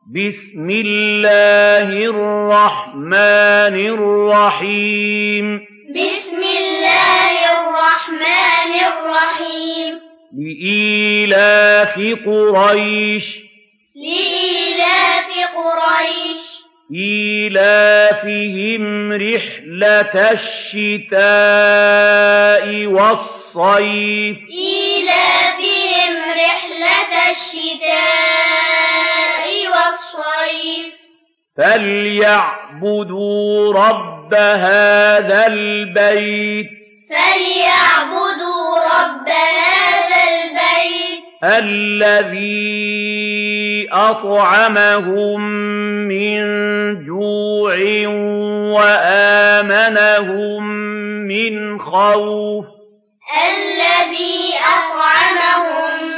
بسم الله الرحمن الرحيم بسم الله الرحمن الرحيم لإيلاف قريش لإيلاف قريش إيلافهم رحلة الشتاء والصيف إيلافهم رحلة الشتاء والصيف فليعبدوا رب هذا البيت فليعبدوا رب هذا البيت الذي أطعمهم من جوع وآمنهم من خوف الذي أطعمهم